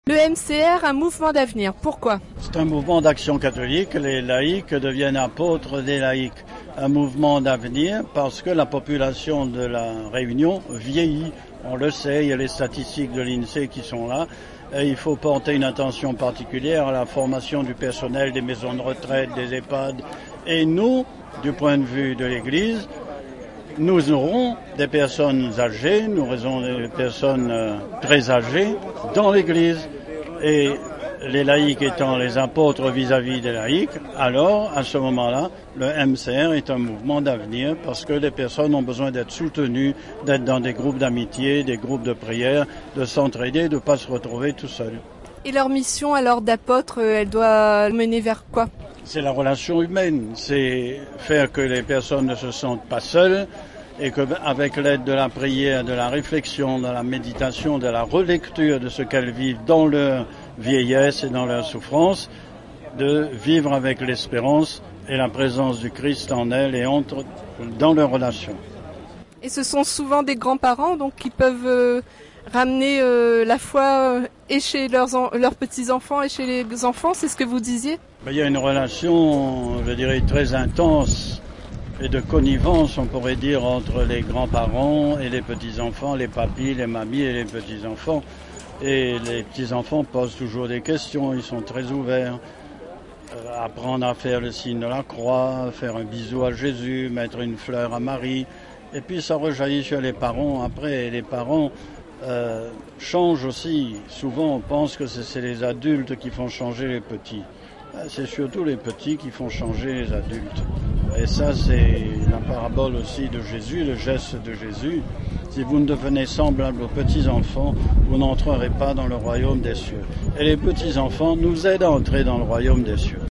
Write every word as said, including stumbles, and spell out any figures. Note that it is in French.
Le M C R, un mouvement d'avenir. Pourquoi? C'est un mouvement d'action catholique. Les laïcs deviennent apôtres des laïcs. Un mouvement d'avenir parce que la population de la Réunion vieillit. On le sait, il y a les statistiques de l'INSEE qui sont là. Et il faut porter une attention particulière à la formation du personnel des maisons de retraite, des EHPAD. Et nous, du point de vue de l'Église, nous aurons des personnes âgées, nous aurons des personnes très âgées dans l'Église. Et les laïcs étant les apôtres vis-à-vis des laïcs, alors, à ce moment-là, le M C R est un mouvement d'avenir parce que les personnes ont besoin d'être soutenues, d'être dans des groupes d'amitié, des groupes de prière, de s'entraider, de ne pas se retrouver tout seul. Et leur mission, alors, d'apôtre, elle doit mener vers quoi? C'est la relation humaine, c'est faire que les personnes ne se sentent pas seules et qu'avec l'aide de la prière, de la réflexion, de la méditation, de la relecture de ce qu'elles vivent dans leur vieillesse et dans leur souffrance, de vivre avec l'espérance et la présence du Christ en elles et entre, dans leurs relations. Et ce sont souvent des grands-parents donc qui peuvent euh, ramener euh, la foi euh, et chez leurs, en, leurs petits-enfants et chez les enfants, c'est ce que vous disiez? Il y a une relation, je dirais, très intense et de connivence, on pourrait dire, entre les grands-parents et les petits-enfants, les papis, les mamies et les petits-enfants. Et les petits-enfants posent toujours des questions, ils sont très ouverts. Euh, apprendre à faire le signe de la croix, faire un bisou à Jésus, mettre une fleur à Marie. Et puis ça rejaillit sur les parents après. Et les parents euh, changent aussi. Souvent on pense que c'est les adultes qui font changer les petits. C'est surtout les petits qui font changer les adultes. Et ça, c'est la parabole aussi de Jésus, le geste de Jésus. Si vous ne devenez semblables aux petits-enfants, vous n'entrerez pas dans le royaume des cieux. Et les petits-enfants nous aident à entrer dans le royaume des cieux.